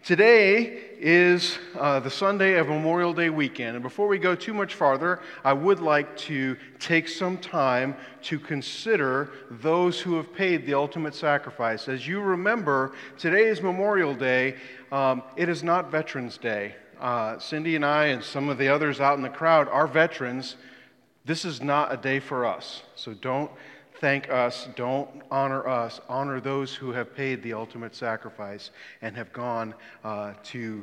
Today is the Sunday of Memorial Day weekend, and before we go too much farther, I would like to take some time to consider those who have paid the ultimate sacrifice. As you remember, today is Memorial Day. It is not Veterans Day. Cindy and I and some of the others out in the crowd are veterans. This is not a day for us, so don't thank us, don't honor us, honor those who have paid the ultimate sacrifice and have gone to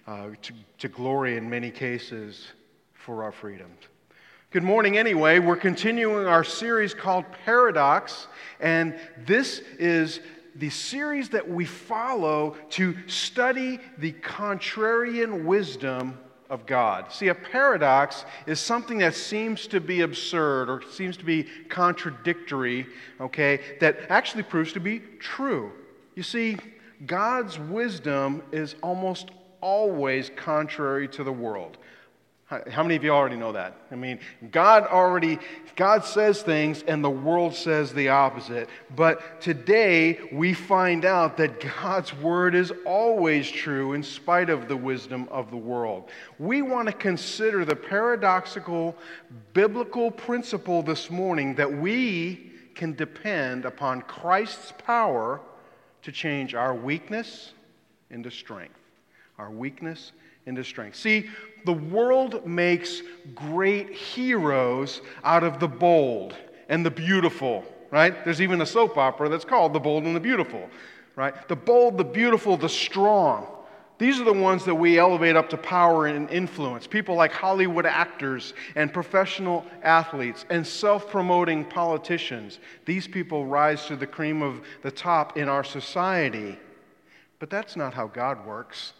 glory in many cases for our freedoms. Good morning anyway. We're continuing our series called Paradox, and this is the series that we follow to study the contrarian wisdom of God. See, a paradox is something that seems to be absurd or seems to be contradictory, that actually proves to be true. You see, God's wisdom is almost always contrary to the world. How many of you already know that? I mean, God says things and the world says the opposite. But today we find out that God's word is always true in spite of the wisdom of the world. We want to consider the paradoxical biblical principle this morning that we can depend upon Christ's power to change our weakness into strength. Our weakness into strength. See, the world makes great heroes out of the bold and the beautiful, right? There's even a soap opera that's called The Bold and the Beautiful, right? The bold, the beautiful, the strong. These are the ones that we elevate up to power and influence. People like Hollywood actors and professional athletes and self-promoting politicians. These people rise to the cream of the top in our society. But that's not how God works,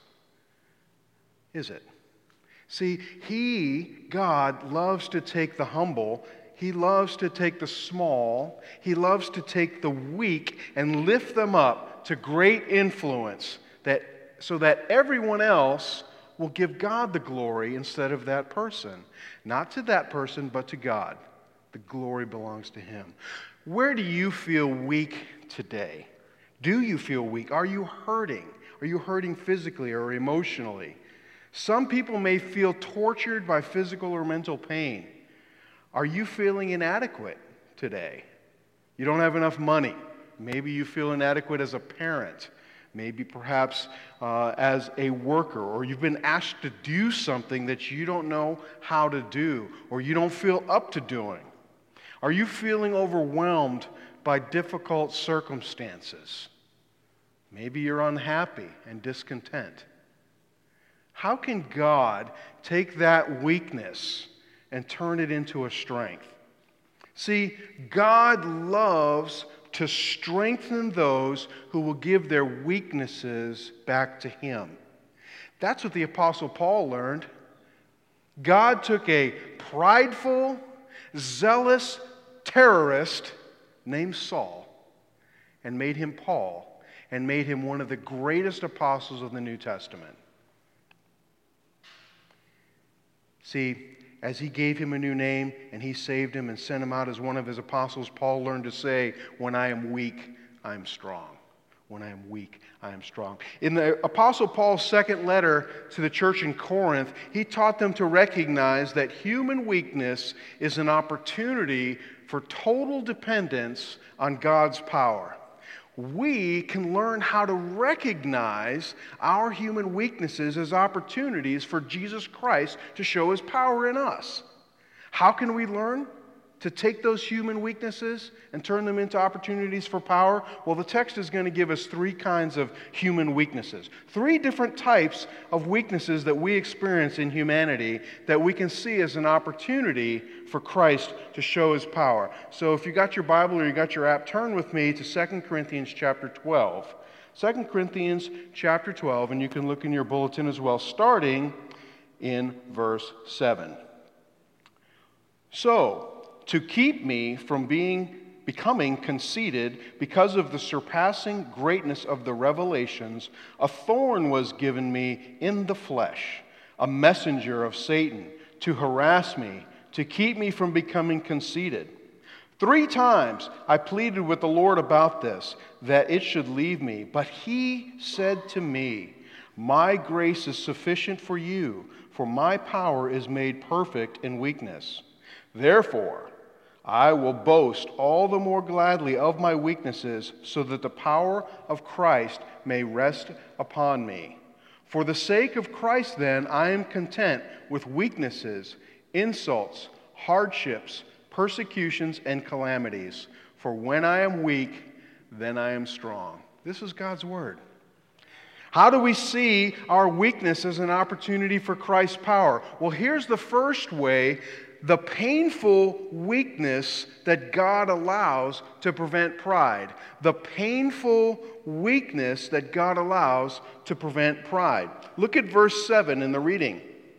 is it? See, God loves to take the humble, He loves to take the small, He loves to take the weak and lift them up to great influence so that everyone else will give God the glory instead of that person. Not to that person, but to God. The glory belongs to Him. Where do you feel weak today? Do you feel weak? Are you hurting? Are you hurting physically or emotionally? Some people may feel tortured by physical or mental pain. Are you feeling inadequate today? You don't have enough money. Maybe you feel inadequate as a parent. Maybe perhaps as a worker. Or you've been asked to do something that you don't know how to do or you don't feel up to doing. Are you feeling overwhelmed by difficult circumstances? Maybe you're unhappy and discontent. How can God take that weakness and turn it into a strength? See, God loves to strengthen those who will give their weaknesses back to Him. That's what the Apostle Paul learned. God took a prideful, zealous terrorist named Saul and made him Paul and made him one of the greatest apostles of the New Testament. See, as He gave him a new name and He saved him and sent him out as one of His apostles, Paul learned to say, "When I am weak, I am strong. When I am weak, I am strong." In the Apostle Paul's second letter to the church in Corinth, he taught them to recognize that human weakness is an opportunity for total dependence on God's power. We can learn how to recognize our human weaknesses as opportunities for Jesus Christ to show His power in us. How can we learn to take those human weaknesses and turn them into opportunities for power? Well, the text is going to give us three kinds of human weaknesses. Three different types of weaknesses that we experience in humanity that we can see as an opportunity for Christ to show His power. So if you got your Bible or you got your app, turn with me to 2 Corinthians chapter 12. 2 Corinthians chapter 12, and you can look in your bulletin as well, starting in verse 7. So, to keep me from becoming conceited because of the surpassing greatness of the revelations, a thorn was given me in the flesh, a messenger of Satan, to harass me, to keep me from becoming conceited. 3 times I pleaded with the Lord about this, that it should leave me. But He said to me, My grace is sufficient for you, for my power is made perfect in weakness. Therefore, I will boast all the more gladly of my weaknesses, so that the power of Christ may rest upon me. For the sake of Christ, then, I am content with weaknesses, insults, hardships, persecutions, and calamities. For when I am weak, then I am strong. This is God's word. How do we see our weakness as an opportunity for Christ's power? Well, here's the first way: the painful weakness that God allows to prevent pride. The painful weakness that God allows to prevent pride. Look at verse 7 in the reading.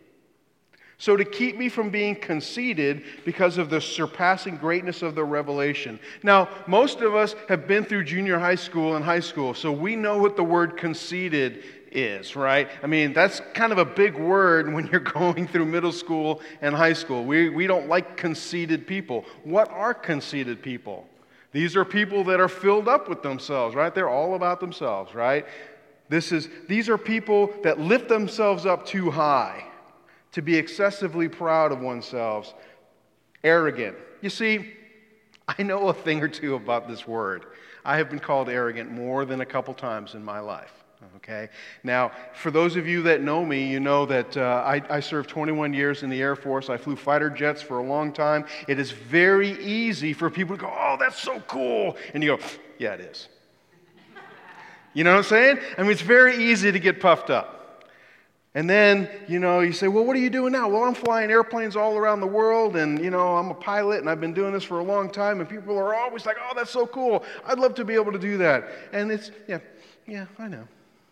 So to keep me from being conceited because of the surpassing greatness of the revelation. Now, most of us have been through junior high school and high school, so we know what the word conceited is, right? I mean, that's kind of a big word when you're going through middle school and high school. We don't like conceited people. What are conceited people? These are people that are filled up with themselves, right? They're all about themselves, right? These are people that lift themselves up too high, to be excessively proud of oneself, arrogant. You see, I know a thing or two about this word. I have been called arrogant more than a couple times in my life. Okay. Now, for those of you that know me, you know that I served 21 years in the Air Force. I flew fighter jets for a long time. It is very easy for people to go, "Oh, that's so cool," and you go, "Yeah, it is." You know what I'm saying? I mean, it's very easy to get puffed up. And then, you say, "Well, what are you doing now?" "Well, I'm flying airplanes all around the world, and, I'm a pilot, and I've been doing this for a long time." And people are always like, "Oh, that's so cool. I'd love to be able to do that." And it's, yeah, I know.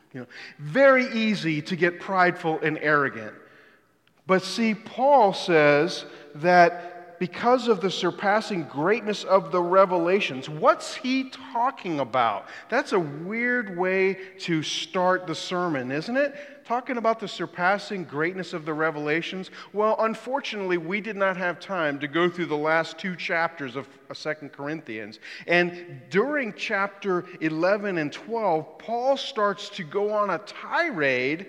Very easy to get prideful and arrogant. But see, Paul says that because of the surpassing greatness of the revelations, what's he talking about? That's a weird way to start the sermon, isn't it? Talking about the surpassing greatness of the revelations. Well, unfortunately, we did not have time to go through the last 2 chapters of 2 Corinthians. And during chapter 11 and 12, Paul starts to go on a tirade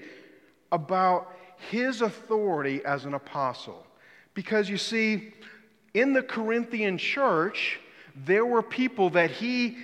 about his authority as an apostle. Because you see, in the Corinthian church, there were people that he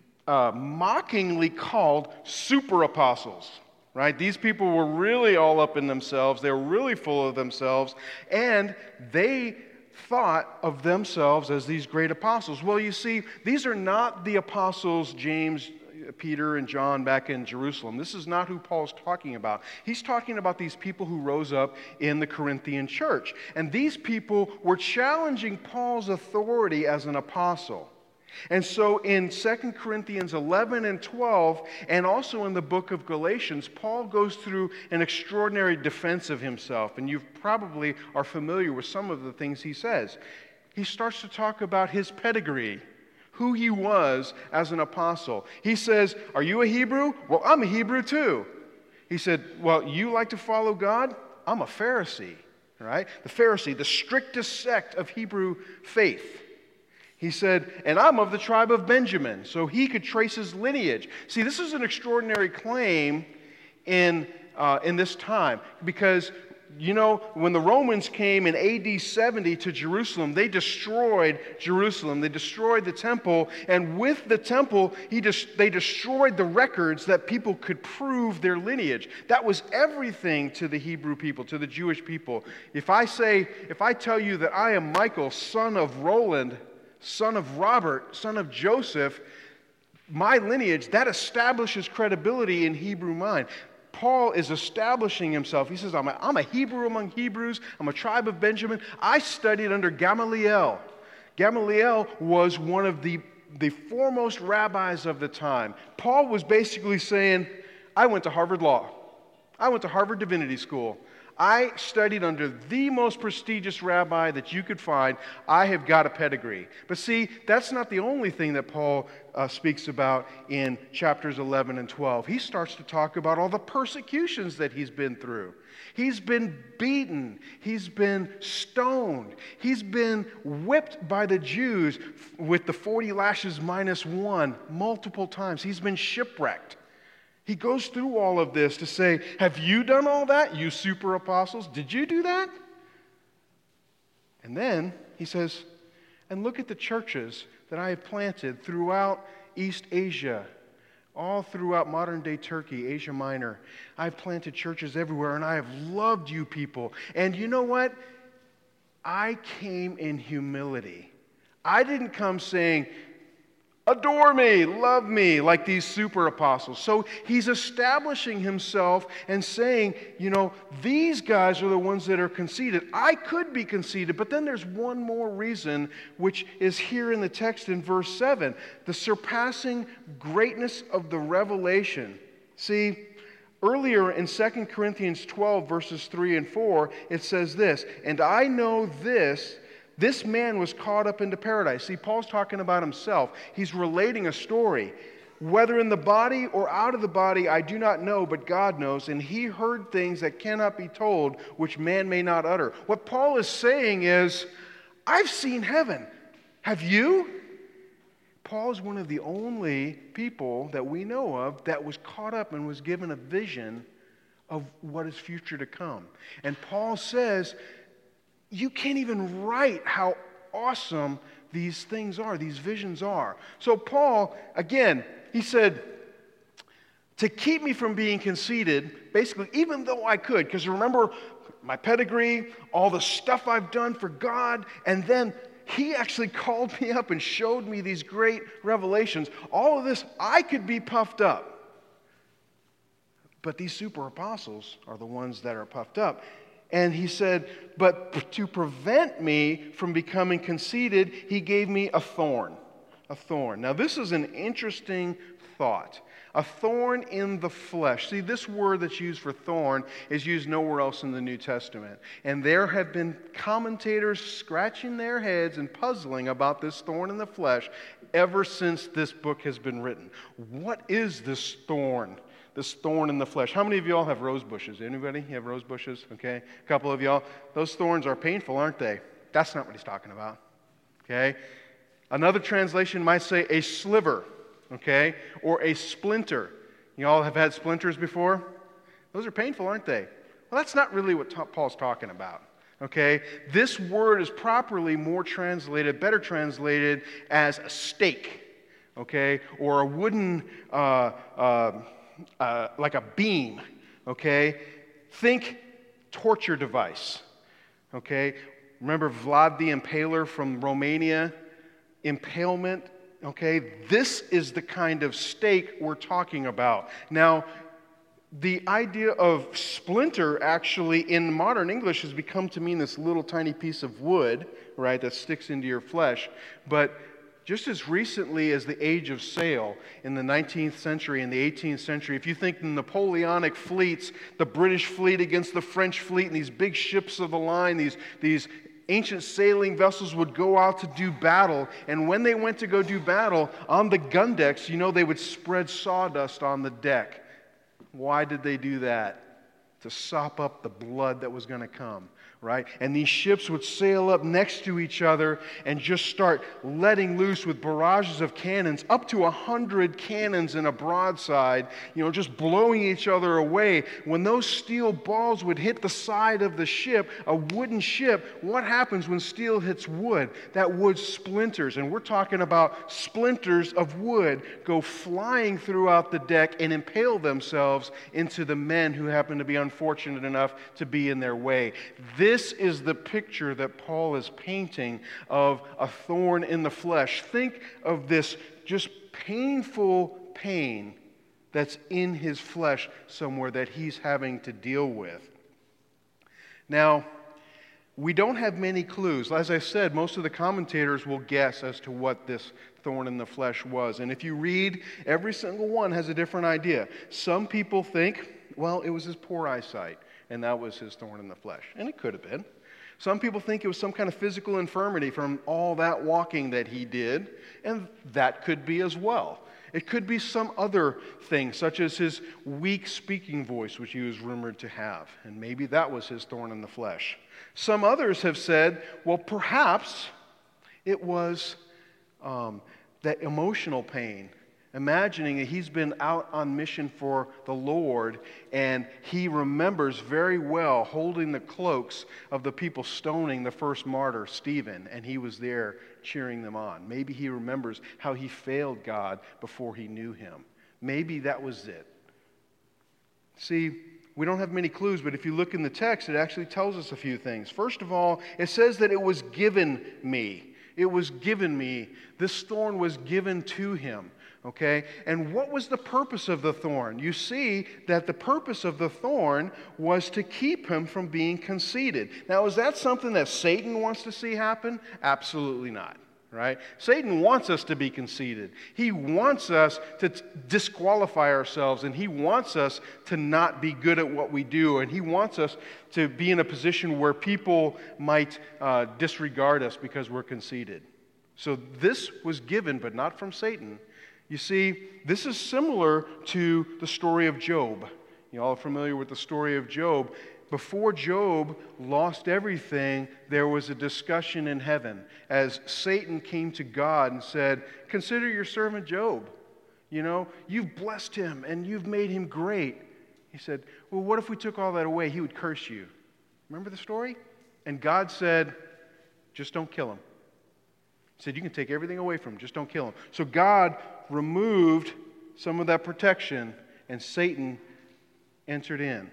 mockingly called super apostles. Right? These people were really all up in themselves. They were really full of themselves. And they thought of themselves as these great apostles. Well, you see, these are not the apostles James, Peter, and John back in Jerusalem. This is not who Paul's talking about. He's talking about these people who rose up in the Corinthian church. And these people were challenging Paul's authority as an apostle. And so in 2 Corinthians 11 and 12, and also in the book of Galatians, Paul goes through an extraordinary defense of himself. And you probably are familiar with some of the things he says. He starts to talk about his pedigree, who he was as an apostle. He says, "Are you a Hebrew? Well, I'm a Hebrew too." He said, "Well, you like to follow God? I'm a Pharisee." Right? The Pharisee, the strictest sect of Hebrew faith. He said, "And I'm of the tribe of Benjamin," so he could trace his lineage. See, this is an extraordinary claim in this time, because, when the Romans came in AD 70 to Jerusalem, they destroyed Jerusalem. They destroyed the temple, and with the temple, they destroyed the records that people could prove their lineage. That was everything to the Hebrew people, to the Jewish people. If I tell you that I am Michael, son of Roland, son of Robert, son of Joseph, my lineage, that establishes credibility in Hebrew mind. Paul is establishing himself. He says, I'm a Hebrew among Hebrews. I'm a tribe of Benjamin. I studied under Gamaliel. Gamaliel was one of the foremost rabbis of the time. Paul was basically saying, I went to Harvard Law. I went to Harvard Divinity School. I studied under the most prestigious rabbi that you could find. I have got a pedigree. But see, that's not the only thing that Paul speaks about in chapters 11 and 12. He starts to talk about all the persecutions that he's been through. He's been beaten. He's been stoned. He's been whipped by the Jews with the 40 lashes minus 1 multiple times. He's been shipwrecked. He goes through all of this to say, have you done all that, you super apostles? Did you do that? And then he says, and look at the churches that I have planted throughout East Asia, all throughout modern-day Turkey, Asia Minor. I've planted churches everywhere, and I have loved you people. And you know what? I came in humility. I didn't come saying, adore me, love me, like these super apostles. So he's establishing himself and saying, these guys are the ones that are conceited. I could be conceited, but then there's one more reason, which is here in the text in verse 7, the surpassing greatness of the revelation. See, earlier in 2 Corinthians 12, verses 3 and 4, it says this, and I know this man was caught up into paradise. See, Paul's talking about himself. He's relating a story. Whether in the body or out of the body, I do not know, but God knows. And he heard things that cannot be told, which man may not utter. What Paul is saying is, I've seen heaven. Have you? Paul is one of the only people that we know of that was caught up and was given a vision of what is future to come. And Paul says, you can't even write how awesome these things are, these visions are. So Paul, again, he said, to keep me from being conceited, basically, even though I could, because remember my pedigree, all the stuff I've done for God, and then he actually called me up and showed me these great revelations. All of this, I could be puffed up. But these super apostles are the ones that are puffed up. And he said, but to prevent me from becoming conceited, he gave me a thorn. A thorn. Now, this is an interesting thought. A thorn in the flesh. See, this word that's used for thorn is used nowhere else in the New Testament. And there have been commentators scratching their heads and puzzling about this thorn in the flesh ever since this book has been written. What is this thorn? This thorn in the flesh. How many of y'all have rose bushes? Anybody? You have rose bushes? Okay. A couple of y'all. Those thorns are painful, aren't they? That's not what he's talking about. Okay. Another translation might say a sliver. Okay. Or a splinter. You all have had splinters before? Those are painful, aren't they? Well, that's not really what Paul's talking about. Okay. This word is properly better translated as a stake. Okay. Or a wooden like a beam, okay? Think torture device, okay? Remember Vlad the Impaler from Romania? Impalement, okay? This is the kind of stake we're talking about. Now, the idea of splinter actually in modern English has become to mean this little tiny piece of wood, right, that sticks into your flesh, but just as recently as the age of sail in the 19th century and the 18th century, if you think the Napoleonic fleets, the British fleet against the French fleet, and these big ships of the line, these ancient sailing vessels would go out to do battle, and when they went to go do battle, on the gun decks, they would spread sawdust on the deck. Why did they do that? To sop up the blood that was going to come. Right? And these ships would sail up next to each other and just start letting loose with barrages of cannons, up to 100 cannons in a broadside, just blowing each other away. When those steel balls would hit the side of the ship, a wooden ship, what happens when steel hits wood? That wood splinters, and we're talking about splinters of wood go flying throughout the deck and impale themselves into the men who happen to be unfortunate enough to be in their way. This is the picture that Paul is painting of a thorn in the flesh. Think of this just painful pain that's in his flesh somewhere that he's having to deal with. Now, we don't have many clues. As I said, most of the commentators will guess as to what this thorn in the flesh was. And if you read, every single one has a different idea. Some people think, well, it was his poor eyesight, and that was his thorn in the flesh. And it could have been. Some people think it was some kind of physical infirmity from all that walking that he did, and that could be as well. It could be some other thing, such as his weak speaking voice, which he was rumored to have, and maybe that was his thorn in the flesh. Some others have said, well, perhaps it was that emotional pain imagining that he's been out on mission for the Lord, and he remembers very well holding the cloaks of the people stoning the first martyr, Stephen, and he was there cheering them on. Maybe he remembers how he failed God before he knew him. Maybe that was it. See, we don't have many clues, but if you look in the text, it actually tells us a few things. First of all, it says that it was given me. It was given me. This thorn was given to him. Okay? And what was the purpose of the thorn? You see that the purpose of the thorn was to keep him from being conceited. Now, is that something that Satan wants to see happen? Absolutely not. Right? Satan wants us to be conceited. He wants us to disqualify ourselves, and he wants us to not be good at what we do, and he wants us to be in a position where people might disregard us because we're conceited. So this was given, but not from Satan. You see, this is similar to the story of Job. You all are familiar with the story of Job. Before Job lost everything, there was a discussion in heaven as Satan came to God and said, "Consider your servant Job. You know, you've blessed him and you've made him great." He said, "Well, what if we took all that away? He would curse you." Remember the story? And God said, "Just don't kill him." He said, "You can take everything away from him, just don't kill him." So God removed some of that protection, and Satan entered in.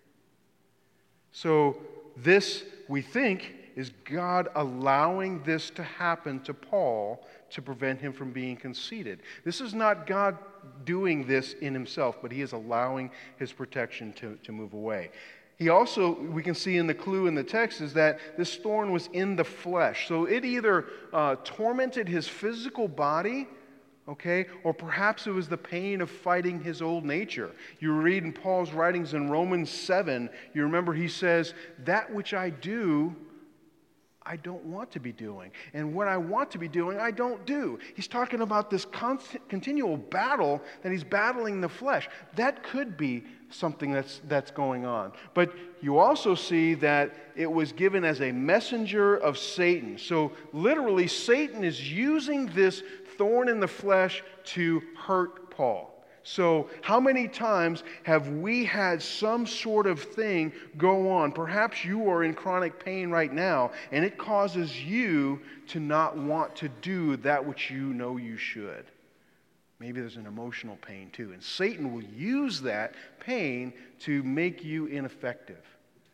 So this, we think, is God allowing this to happen to Paul to prevent him from being conceited. This is not God doing this in himself, but he is allowing his protection to move away. He also, we can see in the clue in the text, is that this thorn was in the flesh. So it either tormented his physical body, okay, or perhaps it was the pain of fighting his old nature. You read in Paul's writings in Romans 7, you remember he says, "That which I do, I don't want to be doing. And what I want to be doing, I don't do." He's talking about this continual battle that he's battling the flesh. That could be something that's going on. But you also see that it was given as a messenger of Satan. So literally, Satan is using this thorn in the flesh to hurt Paul. So how many times have we had some sort of thing go on? Perhaps you are in chronic pain right now, and it causes you to not want to do that which you know you should. Maybe there's an emotional pain too, and Satan will use that pain to make you ineffective.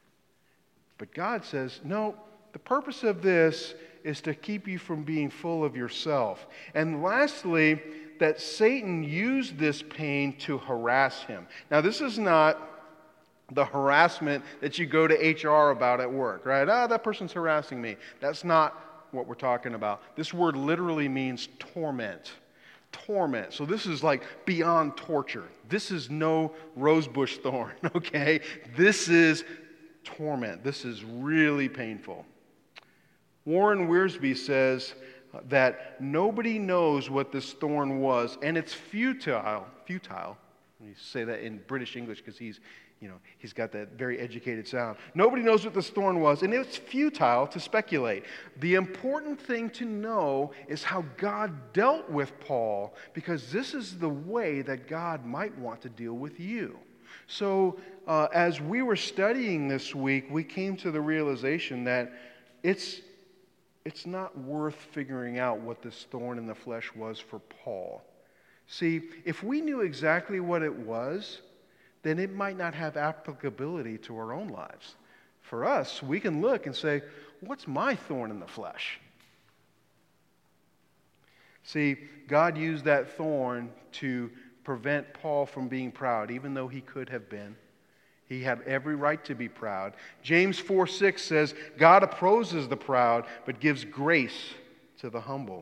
But God says, no, the purpose of this is to keep you from being full of yourself. And lastly, that Satan used this pain to harass him. Now, this is not the harassment that you go to HR about at work, right? That person's harassing me. That's not what we're talking about. This word literally means torment. Torment. So this is like beyond torture. This is no rosebush thorn, okay? This is torment. This is really painful. Warren Wiersbe says that nobody knows what this thorn was, and it's futile. You say that in British English because he's got that very educated sound. Nobody knows what this thorn was, and it's futile to speculate. The important thing to know is how God dealt with Paul, because this is the way that God might want to deal with you. So as we were studying this week, we came to the realization that it's not worth figuring out what this thorn in the flesh was for Paul. See, if we knew exactly what it was, then it might not have applicability to our own lives. For us, we can look and say, what's my thorn in the flesh? See, God used that thorn to prevent Paul from being proud, even though he could have been. He had every right to be proud. James 4:6 says, God opposes the proud, but gives grace to the humble.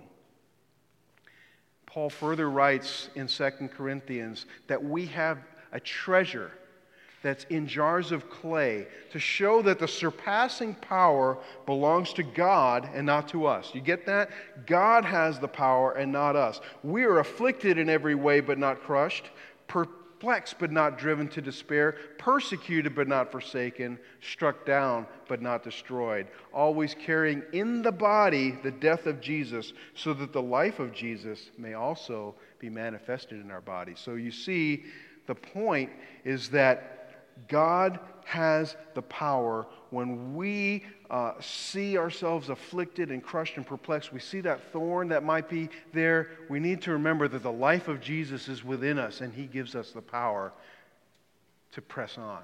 Paul further writes in 2 Corinthians that we have a treasure that's in jars of clay to show that the surpassing power belongs to God and not to us. You get that? God has the power and not us. We are afflicted in every way but not crushed, perplexed but not driven to despair, persecuted but not forsaken, struck down but not destroyed, always carrying in the body the death of Jesus, so that the life of Jesus may also be manifested in our body. So you see, the point is that God has the power when we see ourselves afflicted and crushed and perplexed. We see that thorn that might be there. We need to remember that the life of Jesus is within us, and He gives us the power to press on.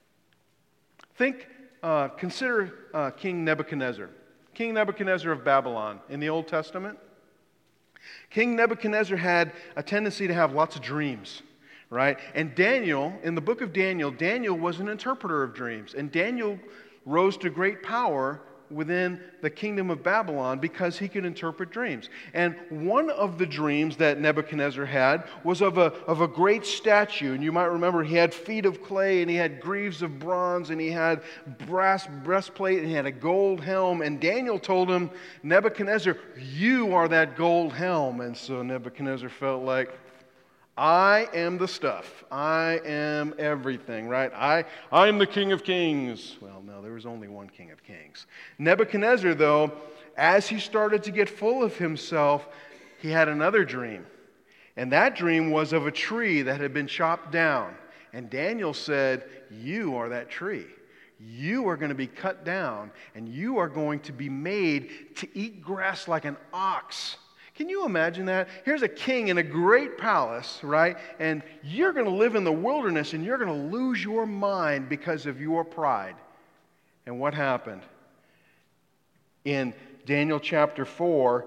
Consider King Nebuchadnezzar. King Nebuchadnezzar of Babylon in the Old Testament. King Nebuchadnezzar had a tendency to have lots of dreams. Right? And Daniel, in the book of Daniel, Daniel was an interpreter of dreams. And Daniel rose to great power within the kingdom of Babylon because he could interpret dreams. And one of the dreams that Nebuchadnezzar had was of a great statue. And you might remember he had feet of clay, and he had greaves of bronze, and he had brass breastplate, and he had a gold helm. And Daniel told him, Nebuchadnezzar, you are that gold helm. And so Nebuchadnezzar felt like, I am the stuff. I am everything, right? I'm the King of Kings. Well, no, there was only one King of Kings. Nebuchadnezzar, though, as he started to get full of himself, he had another dream. And that dream was of a tree that had been chopped down. And Daniel said, you are that tree. You are going to be cut down, and you are going to be made to eat grass like an ox. Can you imagine that? Here's a king in a great palace, right? And you're going to live in the wilderness, and you're going to lose your mind because of your pride. And what happened? In Daniel chapter 4,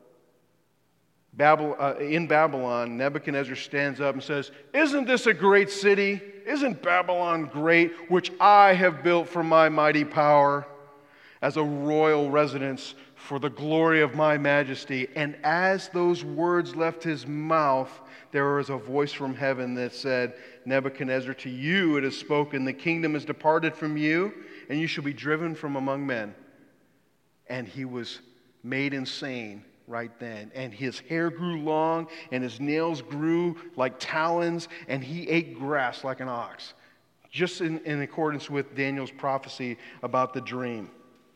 in Babylon, Nebuchadnezzar stands up and says, isn't this a great city? Isn't Babylon great, which I have built for my mighty power as a royal residence for the glory of my majesty? And as those words left his mouth, there was a voice from heaven that said, Nebuchadnezzar, to you it is spoken, the kingdom is departed from you, and you shall be driven from among men. And he was made insane right then. And his hair grew long, and his nails grew like talons, and he ate grass like an ox. Just in accordance with Daniel's prophecy about the dream.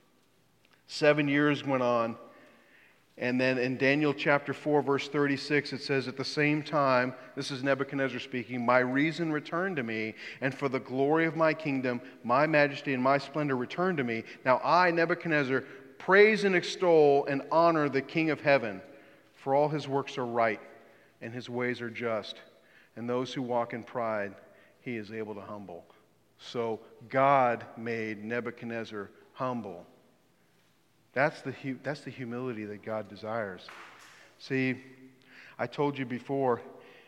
7 years went on, and then in Daniel chapter 4, verse 36, it says, at the same time, this is Nebuchadnezzar speaking, my reason returned to me, and for the glory of my kingdom, my majesty and my splendor returned to me. Now I, Nebuchadnezzar, praise and extol and honor the King of heaven, for all his works are right, and his ways are just, and those who walk in pride, he is able to humble. So God made Nebuchadnezzar humble. That's the humility that God desires. See, I told you before,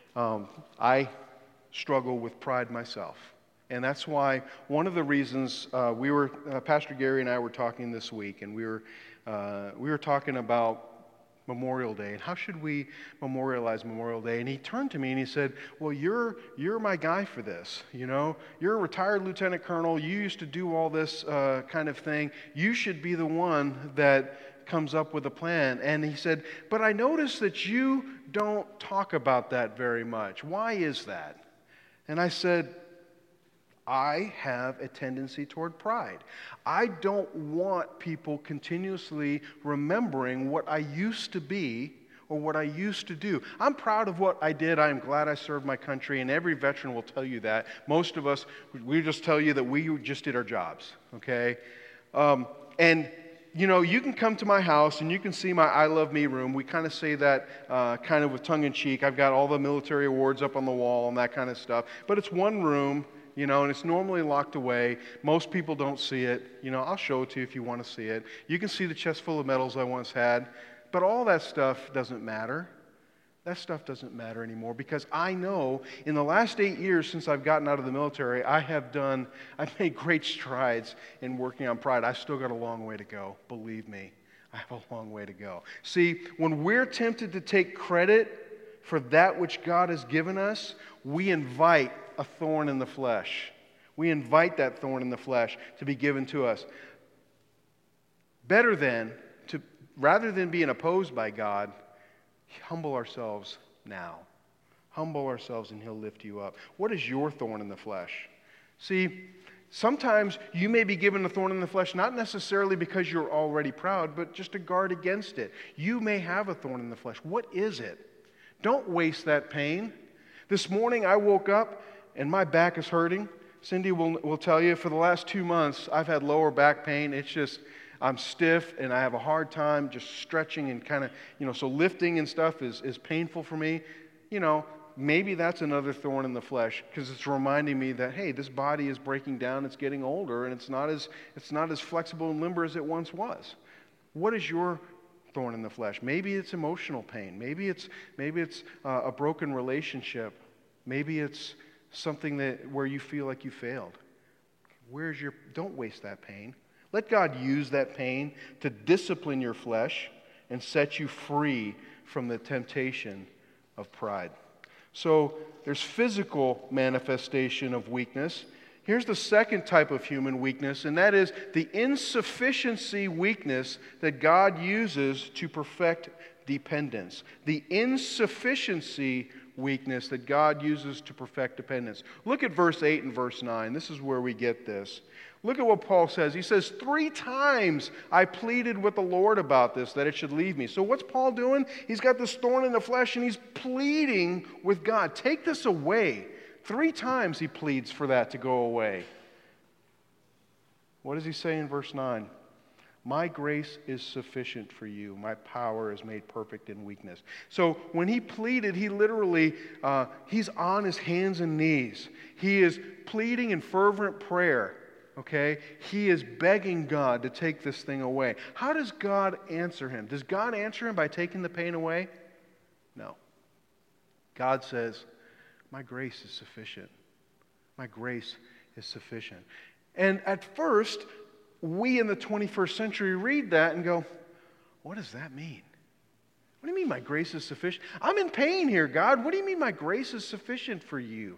I struggle with pride myself. And that's why one of the reasons Pastor Gary and I were talking this week, and we were talking about Memorial Day, and how should we memorialize Memorial Day? And he turned to me and he said, well, you're my guy for this, you know? You're a retired lieutenant colonel. You used to do all this kind of thing. You should be the one that comes up with a plan. And he said, but I noticed that you don't talk about that very much. Why is that? And I said, I have a tendency toward pride. I don't want people continuously remembering what I used to be or what I used to do. I'm proud of what I did. I am glad I served my country, and every veteran will tell you that. Most of us, we just tell you that we just did our jobs, okay? And you know, you can come to my house and you can see my I Love Me room. We kind of say that kind of with tongue in cheek. I've got all the military awards up on the wall and that kind of stuff. But it's one room, you know, and it's normally locked away. Most people don't see it. You know, I'll show it to you if you want to see it. You can see the chest full of medals I once had. But all that stuff doesn't matter. That stuff doesn't matter anymore, because I know in the last 8 years since I've gotten out of the military, I've made great strides in working on pride. I've still got a long way to go. Believe me, I have a long way to go. See, when we're tempted to take credit for that which God has given us, we invite a thorn in the flesh. We invite that thorn in the flesh to be given to us. Rather than being opposed by God, humble ourselves now. Humble ourselves and He'll lift you up. What is your thorn in the flesh? See, sometimes you may be given a thorn in the flesh, not necessarily because you're already proud, but just to guard against it. You may have a thorn in the flesh. What is it? Don't waste that pain. This morning I woke up and my back is hurting. Cindy will tell you, for the last 2 months, I've had lower back pain. It's just, I'm stiff and I have a hard time just stretching and kind of, so lifting and stuff is painful for me. Maybe that's another thorn in the flesh, because it's reminding me that, hey, this body is breaking down, it's getting older, and it's not as flexible and limber as it once was. What is your thorn in the flesh? Maybe it's emotional pain. Maybe it's a broken relationship. Maybe it's something where you feel like you failed. Don't waste that pain. Let God use that pain to discipline your flesh and set you free from the temptation of pride. So there's physical manifestation of weakness. Here's the second type of human weakness, and that is the insufficiency weakness that God uses to perfect dependence. The insufficiency weakness that God uses to perfect dependence. Look at verse 8 and verse 9. This is where we get this. Look at what Paul says. He says, 3 times I pleaded with the Lord about this, that it should leave me. So what's Paul doing? He's got this thorn in the flesh and he's pleading with God. Take this away. 3 times he pleads for that to go away. What does he say in verse 9? My grace is sufficient for you. My power is made perfect in weakness. So when he pleaded, he literally, he's on his hands and knees. He is pleading in fervent prayer. Okay? He is begging God to take this thing away. How does God answer him? Does God answer him by taking the pain away? No. God says, my grace is sufficient. My grace is sufficient. And at first, we in the 21st century read that and go, what does that mean? What do you mean my grace is sufficient? I'm in pain here, God. What do you mean my grace is sufficient for you?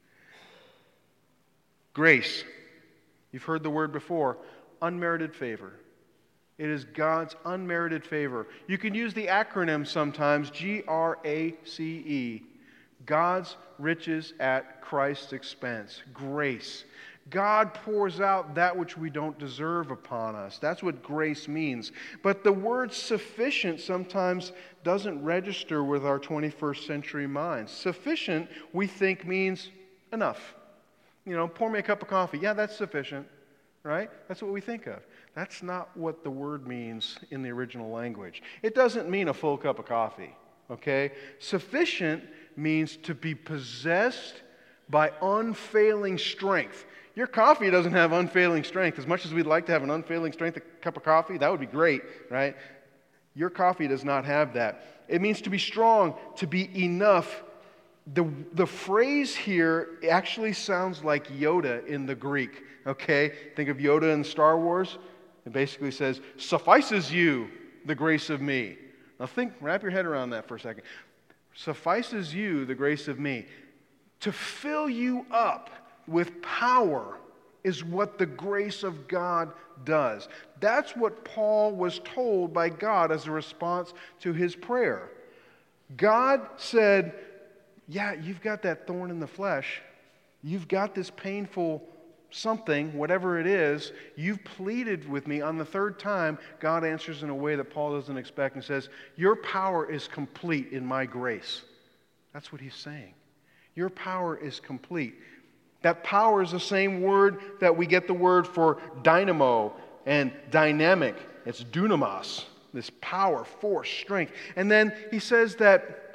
Grace. You've heard the word before, unmerited favor. It is God's unmerited favor. You can use the acronym sometimes, GRACE. God's riches at Christ's expense. Grace. God pours out that which we don't deserve upon us. That's what grace means. But the word sufficient sometimes doesn't register with our 21st century minds. Sufficient, we think, means enough. Pour me a cup of coffee. Yeah, that's sufficient, right? That's what we think of. That's not what the word means in the original language. It doesn't mean a full cup of coffee, okay? Sufficient means to be possessed by unfailing strength. Your coffee doesn't have unfailing strength. As much as we'd like to have an unfailing strength cup of coffee, that would be great, right? Your coffee does not have that. It means to be strong, to be enough. The phrase here actually sounds like Yoda in the Greek, okay? Think of Yoda in Star Wars. It basically says, suffices you the grace of me. Now wrap your head around that for a second. Suffices you the grace of me. To fill you up with power is what the grace of God does. That's what Paul was told by God as a response to his prayer. God said, yeah, you've got that thorn in the flesh. You've got this painful something, whatever it is. You've pleaded with me. On the 3rd time, God answers in a way that Paul doesn't expect and says, your power is complete in my grace. That's what he's saying. Your power is complete. That power is the same word that we get the word for dynamo and dynamic. It's dunamos, this power, force, strength. And then he says that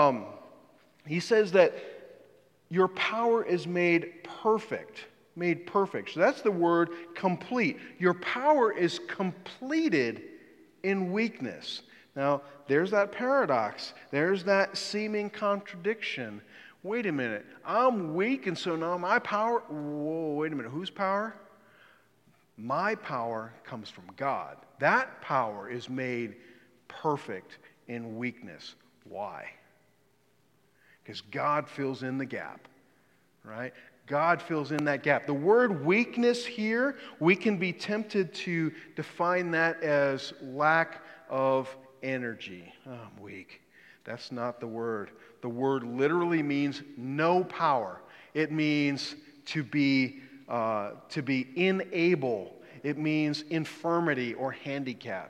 your power is made perfect. Made perfect. So that's the word complete. Your power is completed in weakness. Now, there's that paradox. There's that seeming contradiction. Wait a minute. I'm weak, and so now my power... Whoa, wait a minute. Whose power? My power comes from God. That power is made perfect in weakness. Why? Because God fills in the gap, right? God fills in that gap. The word weakness here, we can be tempted to define that as lack of energy. Oh, I'm weak. That's not the word. The word literally means no power. It means to be unable. It means infirmity or handicap.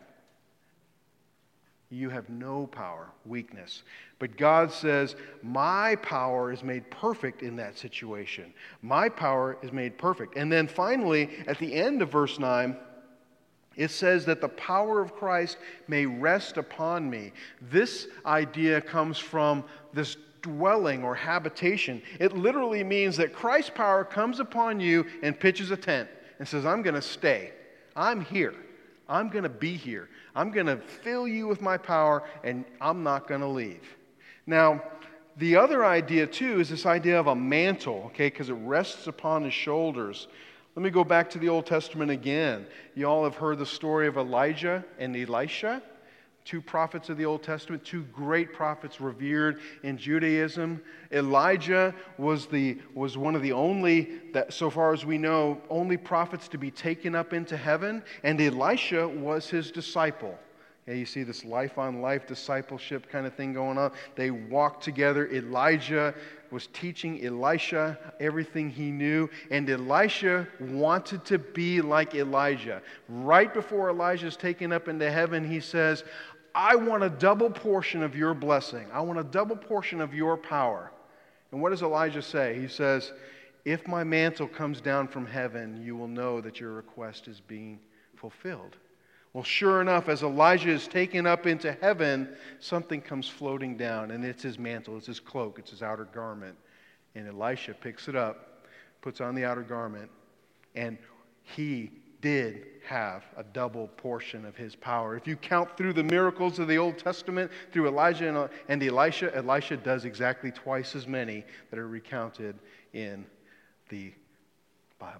You have no power, weakness. But God says, my power is made perfect in that situation. My power is made perfect. And then finally, at the end of verse 9, it says that the power of Christ may rest upon me. This idea comes from this dwelling or habitation. It literally means that Christ's power comes upon you and pitches a tent and says, I'm going to stay. I'm here. I'm going to be here. I'm going to fill you with my power, and I'm not going to leave. Now, the other idea, too, is this idea of a mantle, okay, because it rests upon his shoulders. Let me go back to the Old Testament again. You all have heard the story of Elijah and Elisha, two prophets of the Old Testament, two great prophets revered in Judaism. Elijah was one of the only, that so far as we know, only prophets to be taken up into heaven, and Elisha was his disciple. Okay, you see this life-on-life discipleship kind of thing going on. They walked together. Elijah was teaching Elisha everything he knew, and Elisha wanted to be like Elijah. Right before Elijah is taken up into heaven, he says, I want a double portion of your blessing. I want a double portion of your power. And what does Elijah say? He says, if my mantle comes down from heaven, you will know that your request is being fulfilled. Well, sure enough, as Elijah is taken up into heaven, something comes floating down, and it's his mantle, it's his cloak, it's his outer garment. And Elisha picks it up, puts on the outer garment, and he did have a double portion of his power. If you count through the miracles of the Old Testament, through Elijah and Elisha, Elisha does exactly twice as many that are recounted in the Bible.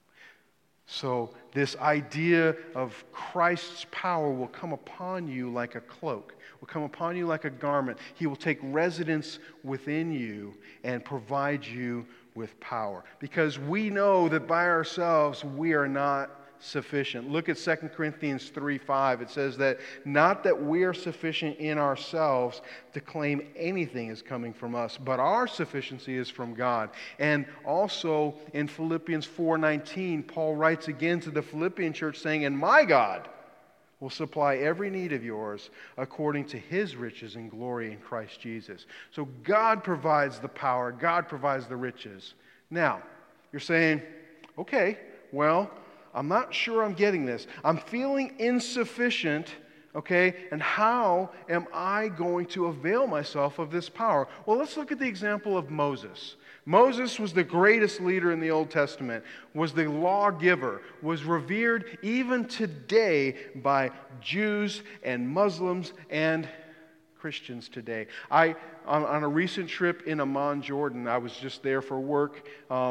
So this idea of Christ's power will come upon you like a cloak, will come upon you like a garment. He will take residence within you and provide you with power. Because we know that by ourselves we are not sufficient. Look at 2 Corinthians 3:5. It says that not that we are sufficient in ourselves to claim anything is coming from us, but our sufficiency is from God. And also in Philippians 4:19, Paul writes again to the Philippian church saying, and my God will supply every need of yours according to his riches and glory in Christ Jesus. So God provides the power. God provides the riches. Now, you're saying, okay, well, I'm not sure I'm getting this. I'm feeling insufficient, okay? And how am I going to avail myself of this power? Well, let's look at the example of Moses. Moses was the greatest leader in the Old Testament, was the lawgiver, was revered even today by Jews and Muslims and Christians today. On a recent trip in Amman, Jordan, I was just there for work.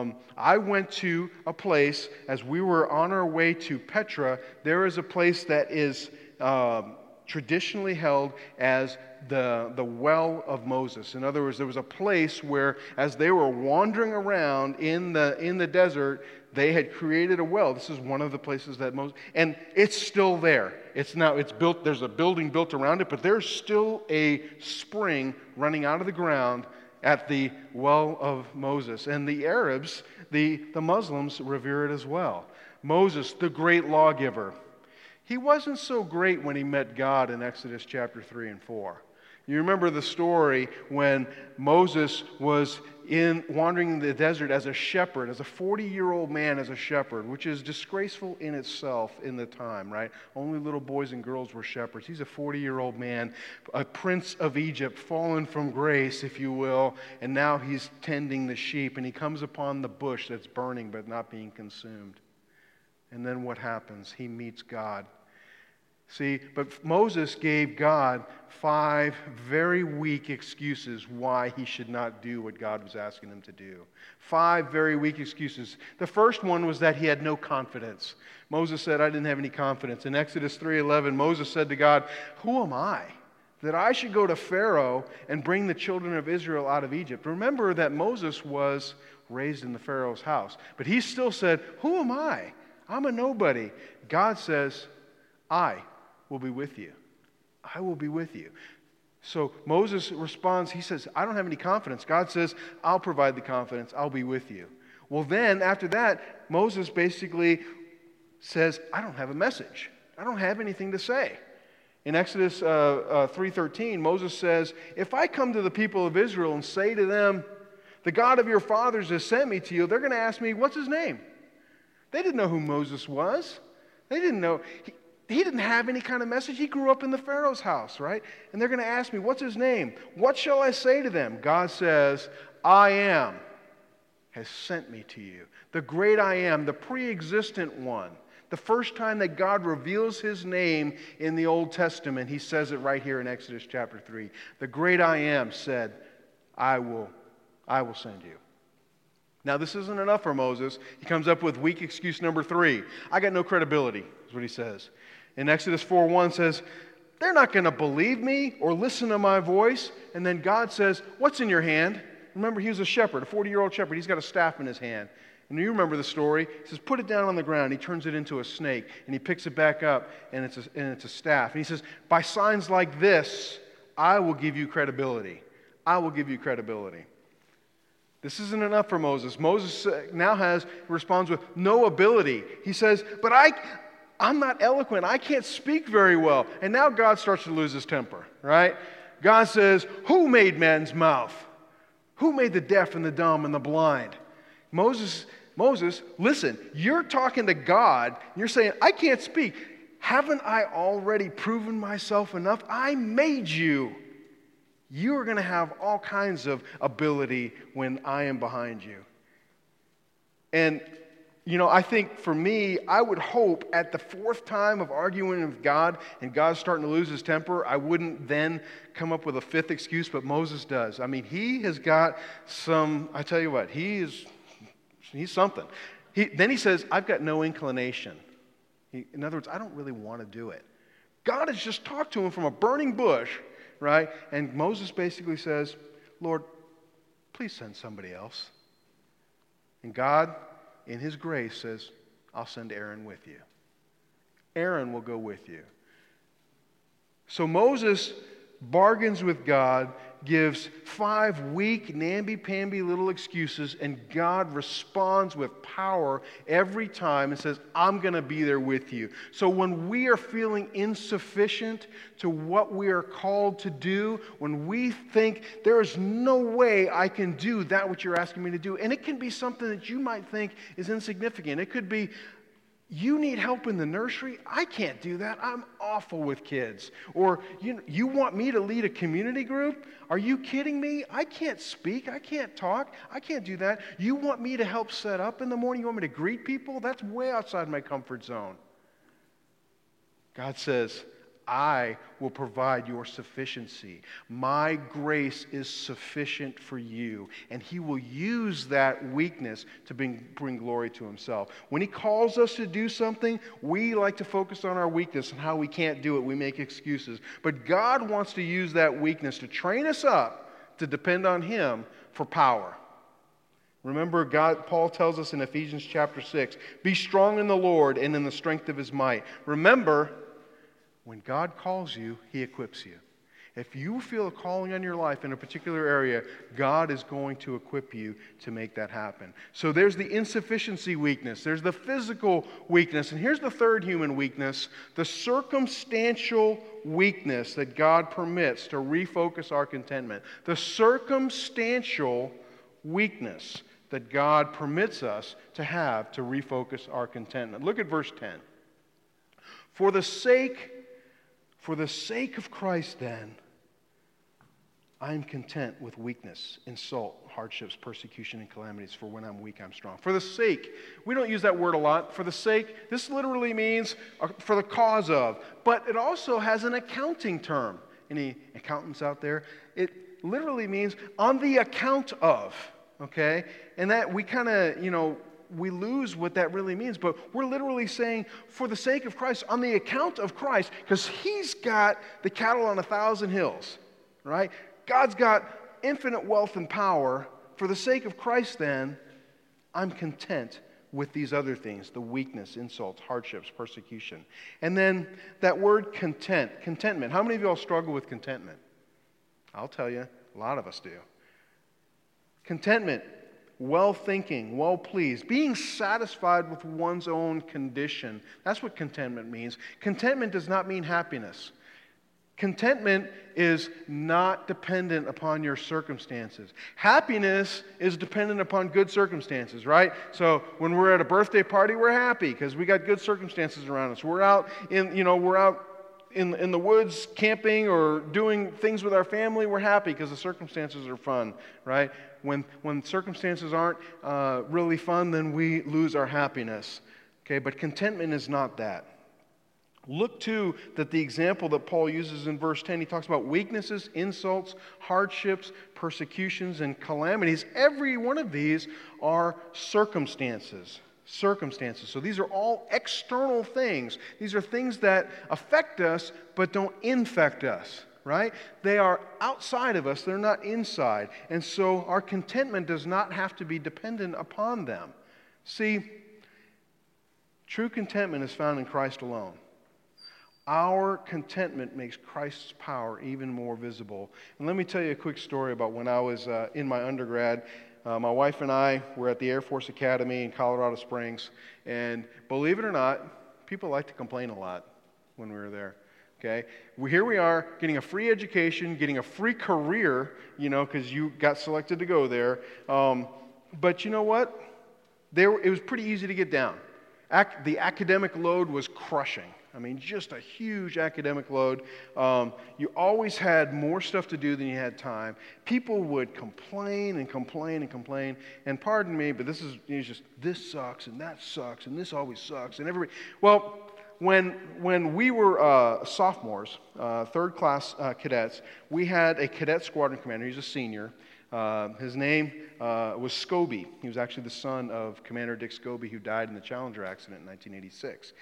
I went to a place, as we were on our way to Petra, there is a place that is traditionally held as the well of Moses. In other words, there was a place where, as they were wandering around in the desert, they had created a well. This is one of the places that Moses, and it's still there. It's built, there's a building built around it, but there's still a spring running out of the ground at the well of Moses. And the Arabs, the Muslims, revere it as well. Moses, the great lawgiver. He wasn't so great when he met God in Exodus chapter 3 and 4. You remember the story when Moses was wandering in the desert as a shepherd, as a 40-year-old man as a shepherd, which is disgraceful in itself in the time, right? Only little boys and girls were shepherds. He's a 40-year-old man, a prince of Egypt, fallen from grace, if you will, and now he's tending the sheep, and he comes upon the bush that's burning but not being consumed. And then what happens? He meets God. See, but Moses gave God 5 very weak excuses why he should not do what God was asking him to do. 5 very weak excuses. The first one was that he had no confidence. Moses said, I didn't have any confidence. In Exodus 3:11, Moses said to God, who am I that I should go to Pharaoh and bring the children of Israel out of Egypt? Remember that Moses was raised in the Pharaoh's house. But he still said, who am I? I'm a nobody. God says, I will be with you. I will be with you. So Moses responds, he says, I don't have any confidence. God says, I'll provide the confidence. I'll be with you. Well, then, after that, Moses basically says, I don't have a message. I don't have anything to say. In Exodus 3:13, Moses says, if I come to the people of Israel and say to them, the God of your fathers has sent me to you, they're going to ask me, what's his name? They didn't know who Moses was. They didn't know. He didn't have any kind of message. He grew up in the Pharaoh's house, right? And they're going to ask me, what's his name? What shall I say to them? God says, I am has sent me to you. The great I am, the pre-existent one. The first time that God reveals his name in the Old Testament, he says it right here in Exodus chapter 3. The great I am said, I will send you. Now, this isn't enough for Moses. He comes up with weak excuse number 3. I got no credibility, is what he says. In Exodus 4:1 says, they're not going to believe me or listen to my voice. And then God says, what's in your hand? Remember, he was a shepherd, a 40-year-old shepherd. He's got a staff in his hand. And you remember the story. He says, put it down on the ground. He turns it into a snake, and he picks it back up, and it's a staff. And he says, by signs like this, I will give you credibility. I will give you credibility. This isn't enough for Moses. Moses now responds with no ability. He says, but I'm not eloquent. I can't speak very well. And now God starts to lose his temper, right? God says, who made man's mouth? Who made the deaf and the dumb and the blind? Moses, listen, you're talking to God. And you're saying, I can't speak. Haven't I already proven myself enough? I made you. You are going to have all kinds of ability when I am behind you. And, I think for me, I would hope at the 4th time of arguing with God and God's starting to lose his temper, I wouldn't then come up with a 5th excuse, but Moses does. I mean, he has got some, I tell you what, he's something. Then he says, I've got no inclination. In other words, I don't really want to do it. God has just talked to him from a burning bush, right? And Moses basically says, Lord, please send somebody else. And God, in his grace, says, I'll send Aaron with you. Aaron will go with you. So Moses bargains with God, gives 5 weak, namby-pamby little excuses, and God responds with power every time and says, I'm going to be there with you. So when we are feeling insufficient to what we are called to do, when we think there is no way I can do that which you're asking me to do, and it can be something that you might think is insignificant. It could be, you need help in the nursery? I can't do that. I'm awful with kids. Or you want me to lead a community group? Are you kidding me? I can't speak. I can't talk. I can't do that. You want me to help set up in the morning? You want me to greet people? That's way outside my comfort zone. God says, I will provide your sufficiency. My grace is sufficient for you. And he will use that weakness to bring glory to himself. When he calls us to do something, we like to focus on our weakness and how we can't do it. We make excuses. But God wants to use that weakness to train us up to depend on him for power. Remember, Paul tells us in Ephesians chapter 6, be strong in the Lord and in the strength of his might. Remember, when God calls you, he equips you. If you feel a calling on your life in a particular area, God is going to equip you to make that happen. So there's the insufficiency weakness. There's the physical weakness. And here's the third human weakness, the circumstantial weakness that God permits to refocus our contentment. The circumstantial weakness that God permits us to have to refocus our contentment. Look at verse 10. For the sake of Christ, then, I am content with weakness, insult, hardships, persecution, and calamities. For when I'm weak, I'm strong. For the sake, we don't use that word a lot. For the sake, this literally means for the cause of. But it also has an accounting term. Any accountants out there? It literally means on the account of. Okay? And that we kind of, we lose what that really means, but we're literally saying, for the sake of Christ, on the account of Christ, because he's got the cattle on 1,000 hills, right? God's got infinite wealth and power. For the sake of Christ, then, I'm content with these other things, the weakness, insults, hardships, persecution. And then that word contentment. How many of y'all struggle with contentment? I'll tell you, a lot of us do. Contentment, well-thinking, well-pleased, being satisfied with one's own condition. That's what contentment means. Contentment does not mean happiness. Contentment is not dependent upon your circumstances. Happiness is dependent upon good circumstances, right? So when we're at a birthday party, we're happy because we got good circumstances around us. We're out in the woods camping or doing things with our family, we're happy because the circumstances are fun, right? When circumstances aren't really fun, then we lose our happiness. Okay, but contentment is not that. Look too that the example that Paul uses in verse 10, he talks about weaknesses, insults, hardships, persecutions, and calamities. Every one of these are circumstances. So these are all external things. These are things that affect us but don't infect us, right? They are outside of us, they're not inside. And so our contentment does not have to be dependent upon them. See, true contentment is found in Christ alone. Our contentment makes Christ's power even more visible. And let me tell you a quick story about when I was in my undergrad. My wife and I were at the Air Force Academy in Colorado Springs. And believe it or not, people like to complain a lot when we were there. Okay? Here we are getting a free education, getting a free career, because you got selected to go there. But you know what? It was pretty easy to get down. The academic load was crushing. I mean, just a huge academic load. You always had more stuff to do than you had time. People would complain and complain and complain. And pardon me, but this sucks and that sucks and this always sucks and everybody. Well, when we were sophomores, third class cadets, we had a cadet squadron commander. He's a senior. His name was Scobie. He was actually the son of Commander Dick Scobie, who died in the Challenger accident in 1986.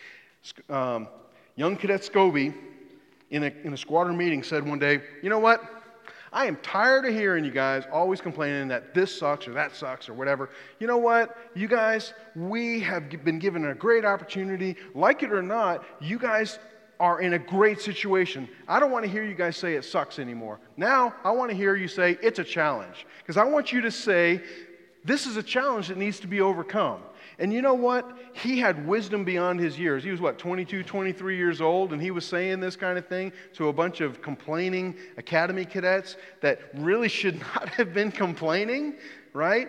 Young Cadet Scobie, in a squadron meeting, said one day, "You know what? I am tired of hearing you guys always complaining that this sucks or that sucks or whatever. You know what? You guys, we have been given a great opportunity. Like it or not, you guys are in a great situation. I don't want to hear you guys say it sucks anymore. Now, I want to hear you say it's a challenge. Because I want you to say, this is a challenge that needs to be overcome." And you know what? He had wisdom beyond his years. He was, 22, 23 years old, and he was saying this kind of thing to a bunch of complaining academy cadets that really should not have been complaining, right?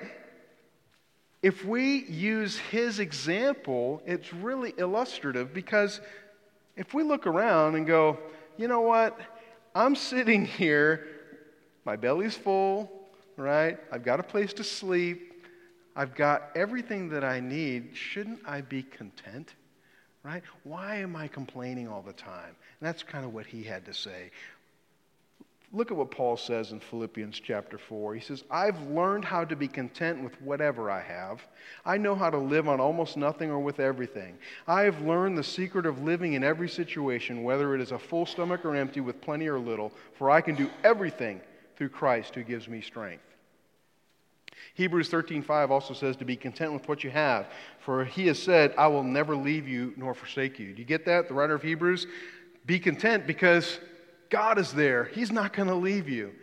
If we use his example, it's really illustrative because if we look around and go, you know what? I'm sitting here, my belly's full, right? I've got a place to sleep. I've got everything that I need. Shouldn't I be content? Right? Why am I complaining all the time? And that's kind of what he had to say. Look at what Paul says in Philippians chapter 4. He says, "I've learned how to be content with whatever I have. I know how to live on almost nothing or with everything. I have learned the secret of living in every situation, whether it is a full stomach or empty, with plenty or little, for I can do everything through Christ who gives me strength." Hebrews 13:5 also says to be content with what you have, for he has said, "I will never leave you nor forsake you." Do you get that? The writer of Hebrews, be content because God is there. He's not going to leave you.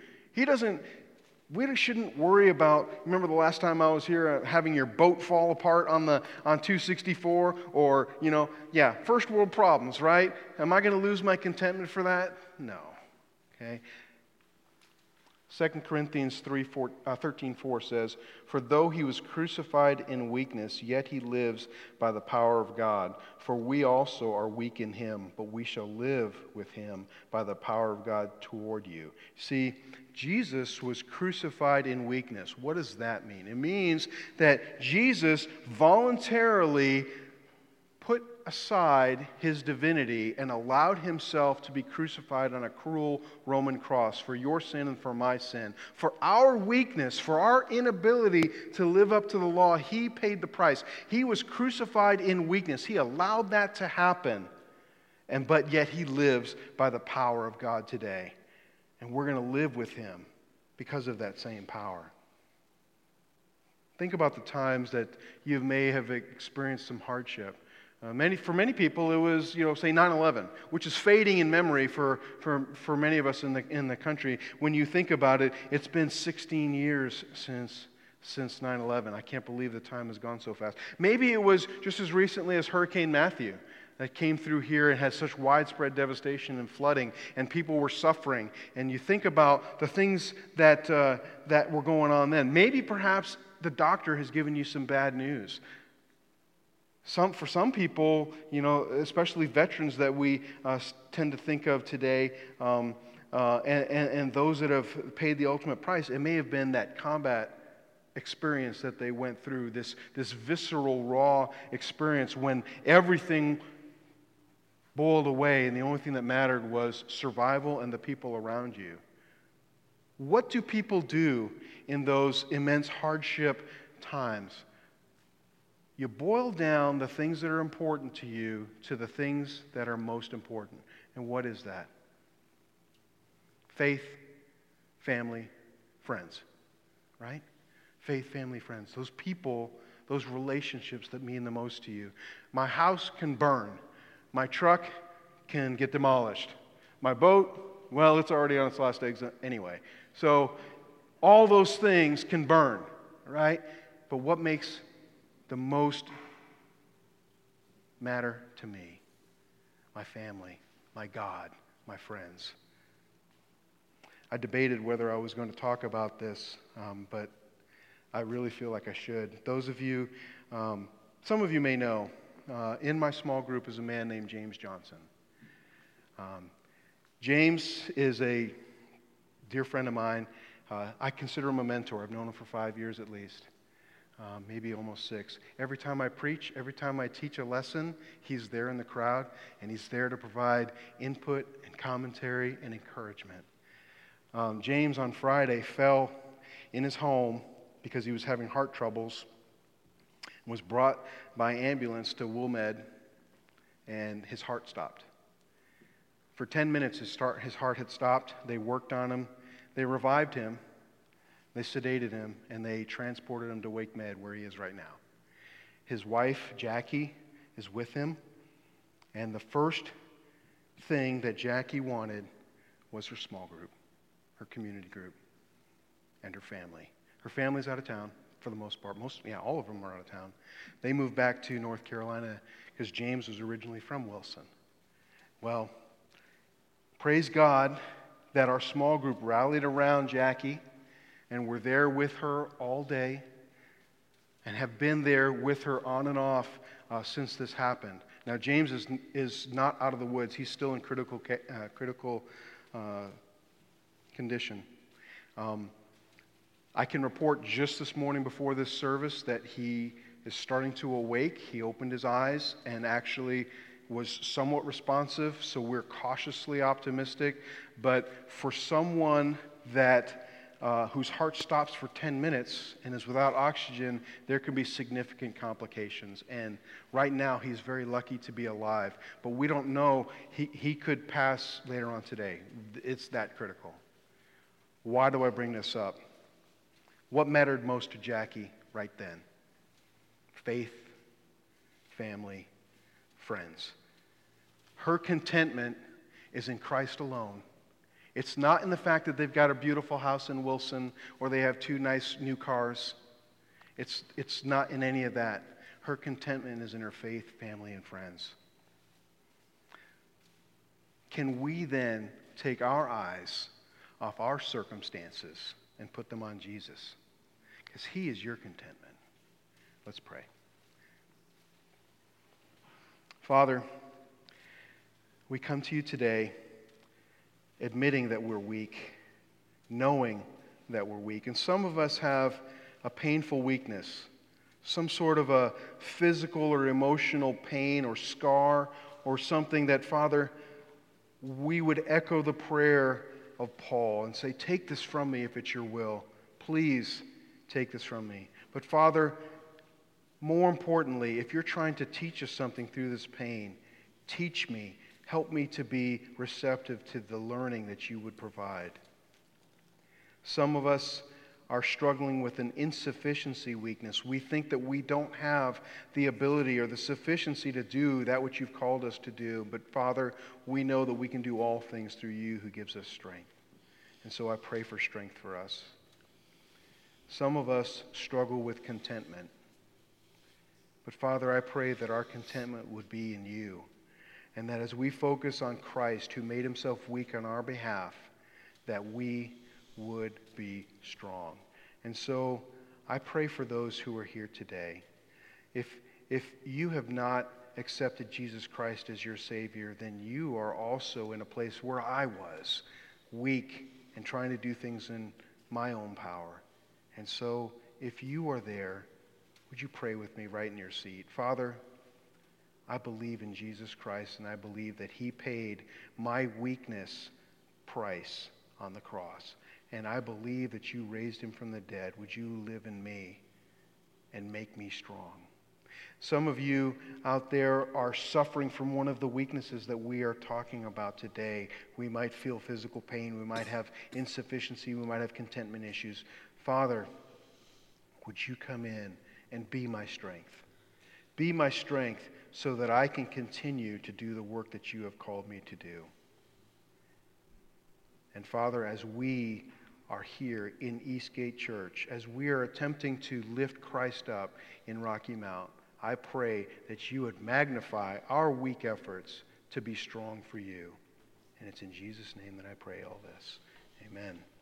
We shouldn't worry about, remember the last time I was here, having your boat fall apart on 264 or, first world problems, right? Am I going to lose my contentment for that? No. Okay. 2 Corinthians 13:4 says, "For though he was crucified in weakness, yet he lives by the power of God. For we also are weak in him, but we shall live with him by the power of God toward you." See, Jesus was crucified in weakness. What does that mean? It means that Jesus voluntarily put aside his divinity and allowed himself to be crucified on a cruel Roman cross for your sin and for my sin. For our weakness, for our inability to live up to the law, he paid the price. He was crucified in weakness. He allowed that to happen. But yet he lives by the power of God today. And we're going to live with him because of that same power. Think about the times that you may have experienced some hardship. For many people, it was, say 9/11, which is fading in memory for many of us in the country. When you think about it, it's been 16 years since 9/11. I can't believe the time has gone so fast. Maybe it was just as recently as Hurricane Matthew that came through here and had such widespread devastation and flooding, and people were suffering. And you think about the things that were going on then. Maybe perhaps the doctor has given you some bad news. For some people, especially veterans that we tend to think of today, and those that have paid the ultimate price, it may have been that combat experience that they went through, this visceral, raw experience when everything boiled away and the only thing that mattered was survival and the people around you. What do people do in those immense hardship times? You boil down the things that are important to you to the things that are most important. And what is that? Faith, family, friends. Right? Faith, family, friends. Those people, those relationships that mean the most to you. My house can burn. My truck can get demolished. My boat, well, it's already on its last legs anyway. So all those things can burn, right? But what makes the most matter to me? My family, my God, my friends. I debated whether I was going to talk about this, but I really feel like I should. Those of you, some of you may know, in my small group is a man named James Johnson. James is a dear friend of mine. I consider him a mentor. I've known him for 5 years at least. Maybe almost 6. Every time I preach, every time I teach a lesson, he's there in the crowd, and he's there to provide input and commentary and encouragement. James on Friday fell in his home because he was having heart troubles, was brought by ambulance to WillMed, and his heart stopped. For 10 minutes, his heart had stopped. They worked on him. They revived him. They sedated him, and they transported him to WakeMed, where he is right now. His wife, Jackie, is with him, and the first thing that Jackie wanted was her small group, her community group, and her family. Her family's out of town for the most part. All of them are out of town. They moved back to North Carolina because James was originally from Wilson. Well, praise God that our small group rallied around Jackie, and we're there with her all day and have been there with her on and off since this happened. Now, James is not out of the woods. He's still in critical condition. I can report just this morning before this service that he is starting to awake. He opened his eyes and actually was somewhat responsive, so we're cautiously optimistic. But for someone that whose heart stops for 10 minutes and is without oxygen, there can be significant complications. And right now, he's very lucky to be alive. But we don't know. He could pass later on today. It's that critical. Why do I bring this up? What mattered most to Jackie right then? Faith, family, friends. Her contentment is in Christ alone. It's not in the fact that they've got a beautiful house in Wilson or they have 2 nice new cars. It's not in any of that. Her contentment is in her faith, family, and friends. Can we then take our eyes off our circumstances and put them on Jesus? Because he is your contentment. Let's pray. Father, we come to you today admitting that we're weak, knowing that we're weak. And some of us have a painful weakness, some sort of a physical or emotional pain or scar or something that, Father, we would echo the prayer of Paul and say, take this from me if it's your will. Please take this from me. But Father, more importantly, if you're trying to teach us something through this pain, teach me. Help me to be receptive to the learning that you would provide. Some of us are struggling with an insufficiency weakness. We think that we don't have the ability or the sufficiency to do that which you've called us to do. But Father, we know that we can do all things through you who gives us strength. And so I pray for strength for us. Some of us struggle with contentment. But Father, I pray that our contentment would be in you. And that as we focus on Christ, who made himself weak on our behalf, that we would be strong. And so I pray for those who are here today. If you have not accepted Jesus Christ as your Savior, then you are also in a place where I was, weak and trying to do things in my own power. And so if you are there, would you pray with me right in your seat? Father, I believe in Jesus Christ, and I believe that he paid my weakness price on the cross. And I believe that you raised him from the dead. Would you live in me and make me strong? Some of you out there are suffering from one of the weaknesses that we are talking about today. We might feel physical pain. We might have insufficiency. We might have contentment issues. Father, would you come in and be my strength? Be my strength so that I can continue to do the work that you have called me to do. And Father, as we are here in Eastgate Church, as we are attempting to lift Christ up in Rocky Mount, I pray that you would magnify our weak efforts to be strong for you. And it's in Jesus' name that I pray all this. Amen.